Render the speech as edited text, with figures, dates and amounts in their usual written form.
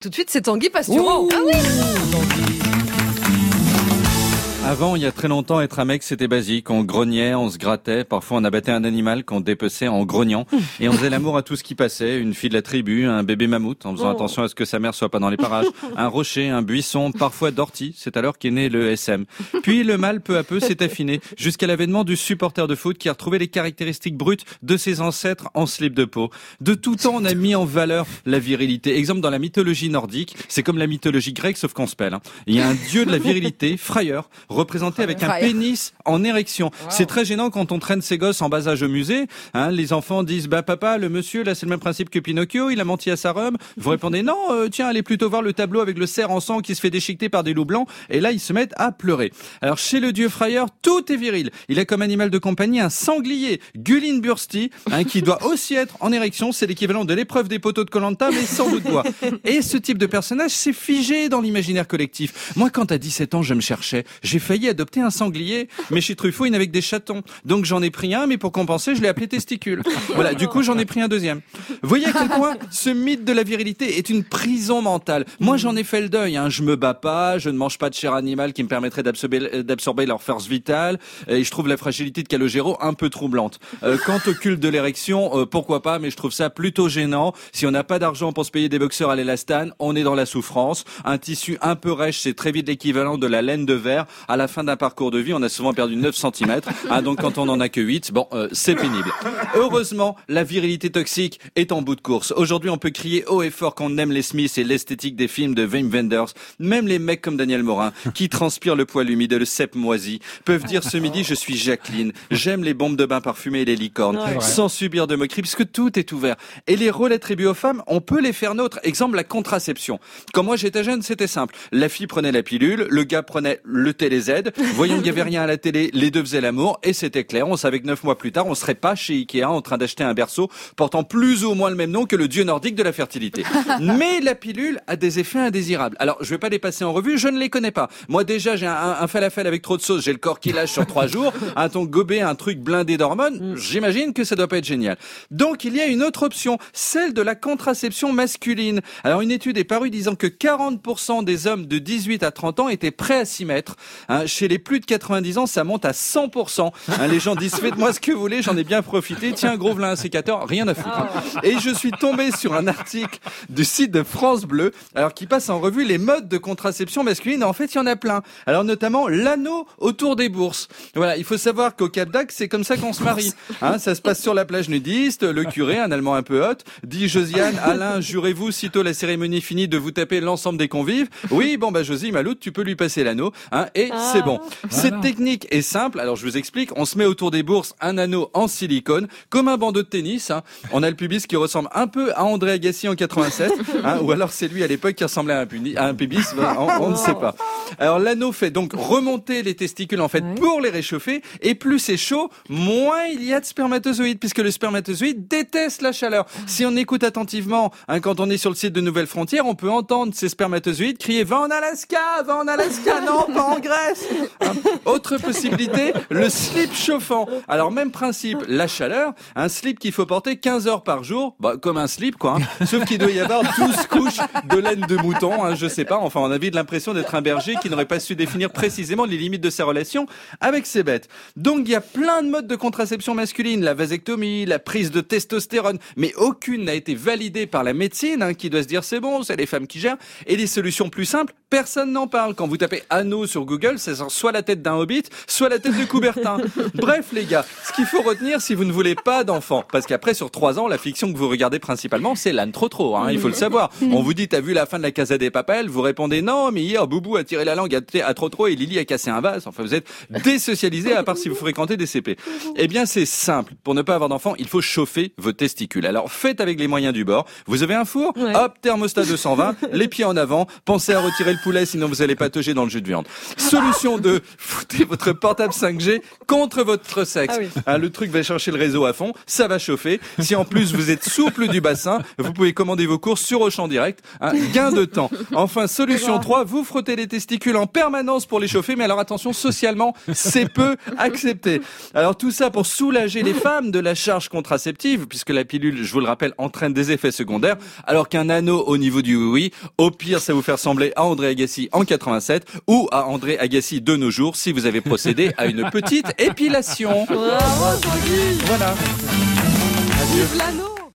Tout de suite, c'est Tanguy Pastureau. Ah oui. Avant, il y a très longtemps, être un mec, c'était basique. On grognait, on se grattait. Parfois, on abattait un animal qu'on dépeçait en grognant. Et on faisait l'amour à tout ce qui passait. Une fille de la tribu, un bébé mammouth, en faisant attention à ce que sa mère soit pas dans les parages. Un rocher, un buisson, parfois d'ortie. C'est alors qu'est né le SM. Puis, le mal, peu à peu, s'est affiné. Jusqu'à l'avènement du supporter de foot qui a retrouvé les caractéristiques brutes de ses ancêtres en slip de peau. De tout temps, on a mis en valeur la virilité. Exemple, dans la mythologie nordique, c'est comme la mythologie grecque, sauf qu'on se pèle. Il y a un dieu de la virilité, Freyr, représenté avec un pénis en érection. Wow. C'est très gênant quand on traîne ses gosses en bas âge au musée. Les enfants disent, papa, le monsieur, là, c'est le même principe que Pinocchio, il a menti à sa robe. Vous répondez, non, tiens, allez plutôt voir le tableau avec le cerf en sang qui se fait déchiqueter par des loups blancs. Et là, ils se mettent à pleurer. Alors, chez le dieu Freyr, tout est viril. Il a comme animal de compagnie un sanglier, Gullinbursti, qui doit aussi être en érection. C'est l'équivalent de l'épreuve des poteaux de Koh-Lanta, mais sans bout de bois. Et ce type de personnage s'est figé dans l'imaginaire collectif. Moi, quand à 17 ans, je me cherchais, j'ai failli adopter un sanglier, mais chez Truffaut, il n'avait que des chatons. Donc j'en ai pris un, mais pour compenser, je l'ai appelé testicule. Voilà, du coup, j'en ai pris un deuxième. Vous voyez à quel point ce mythe de la virilité est une prison mentale. Moi, j'en ai fait le deuil. Je me bats pas, je ne mange pas de chair animale qui me permettrait d'absorber leur force vitale, et je trouve la fragilité de Calogero un peu troublante. Quant au culte de l'érection, pourquoi pas, mais je trouve ça plutôt gênant. Si on n'a pas d'argent pour se payer des boxeurs à l'élastane, on est dans la souffrance. Un tissu un peu rêche, c'est très vite l'équivalent de la laine de verre. À la fin d'un parcours de vie, on a souvent perdu 9 cm. Donc quand on en a que 8, c'est pénible. Heureusement, la virilité toxique est en bout de course. Aujourd'hui, on peut crier haut et fort qu'on aime les Smiths et l'esthétique des films de Wim Wenders. Même les mecs comme Daniel Morin, qui transpirent le poil humide et le cep moisi, peuvent dire ce midi, je suis Jacqueline. J'aime les bombes de bain parfumées et les licornes, sans subir de moqueries, puisque tout est ouvert. Et les rôles attribués aux femmes, on peut les faire nôtres. Exemple, la contraception. Quand moi j'étais jeune, c'était simple. La fille prenait la pilule, le gars prenait le TéléZ. Voyons qu'il n'y avait rien à la télé, les deux faisaient l'amour, et c'était clair. On savait que 9 mois plus tard, on serait pas chez Ikea en train d'acheter un berceau portant plus ou moins le même nom que le dieu nordique de la fertilité. Mais la pilule a des effets indésirables. Alors, je vais pas les passer en revue, je ne les connais pas. Moi, déjà, j'ai un falafel avec trop de sauce, j'ai le corps qui lâche sur 3 jours, un ton gobé, un truc blindé d'hormones, j'imagine que ça doit pas être génial. Donc, il y a une autre option, celle de la contraception masculine. Alors, une étude est parue disant que 40% des hommes de 18 à 30 ans étaient prêts à s'y mettre. Chez les plus de 90 ans, ça monte à 100%. Les gens disent, faites-moi ce que vous voulez, j'en ai bien profité. Tiens, gros, v'là un sécateur, rien à foutre. Et je suis tombé sur un article du site de France Bleu, alors qui passe en revue les modes de contraception masculine. En fait, il y en a plein. Alors, notamment, l'anneau autour des bourses. Voilà, il faut savoir qu'au Cap d'Agde, c'est comme ça qu'on se marie. Ça se passe sur la plage nudiste. Le curé, un Allemand un peu hot, dit, Josiane, Alain, jurez-vous, sitôt la cérémonie finie, de vous taper l'ensemble des convives. Oui, Josie, Maloute, tu peux lui passer l'anneau, et c'est bon. Cette technique est simple. Alors, je vous explique. On se met autour des bourses un anneau en silicone, comme un bandeau de tennis. On a le pubis qui ressemble un peu à André Agassi en 87, ou alors c'est lui à l'époque qui ressemblait à un pubis. On ne sait pas. Alors, l'anneau fait donc remonter les testicules, en fait, pour les réchauffer. Et plus c'est chaud, moins il y a de spermatozoïdes, puisque le spermatozoïde déteste la chaleur. Si on écoute attentivement, quand on est sur le site de Nouvelles Frontières, on peut entendre ces spermatozoïdes crier « Va en Alaska, non, pas en Grèce !» Autre possibilité, le slip chauffant. Alors, même principe, la chaleur, un slip qu'il faut porter 15 heures par jour, comme un slip, quoi. Sauf qu'il doit y avoir 12 couches de laine de mouton, je sais pas. Enfin, on avait l'impression d'être un berger qui n'aurait pas su définir précisément les limites de sa relation avec ses bêtes. Donc, il y a plein de modes de contraception masculine, la vasectomie, la prise de testostérone, mais aucune n'a été validée par la médecine, qui doit se dire c'est bon, c'est les femmes qui gèrent. Et les solutions plus simples, personne n'en parle. Quand vous tapez anneau sur Google, c'est soit la tête d'un hobbit, soit la tête de Coubertin. Bref, les gars, ce qu'il faut retenir si vous ne voulez pas d'enfants, parce qu'après, sur 3 ans, la fiction que vous regardez principalement, c'est l'âne trop, il faut le savoir. On vous dit, t'as vu la fin de la Casa des Papel? Vous répondez non, mais hier, Boubou a tiré la langue à trop et Lily a cassé un vase. Enfin, vous êtes désocialisé à part si vous fréquentez des CP. Eh bien, c'est simple. Pour ne pas avoir d'enfants, il faut chauffer vos testicules. Alors, faites avec les moyens du bord. Vous avez un four? Hop, thermostat 220, les pieds en avant. Pensez à retirer le poulet, sinon vous allez patauger dans le jus de viande. Solution 2, foutez votre portable 5G contre votre sexe. Le truc va chercher le réseau à fond, ça va chauffer. Si en plus vous êtes souple du bassin, vous pouvez commander vos courses sur Auchan Direct. Gain de temps. Enfin, solution 3, vous frottez les testicules testicule en permanence pour les chauffer, mais alors attention, socialement, c'est peu accepté. Alors tout ça pour soulager les femmes de la charge contraceptive, puisque la pilule, je vous le rappelle, entraîne des effets secondaires, alors qu'un anneau au niveau du oui-oui, au pire, ça vous fait ressembler à André Agassi en 87 ou à André Agassi de nos jours si vous avez procédé à une petite épilation. Bravo, Tanguy. Voilà. Vive l'anneau.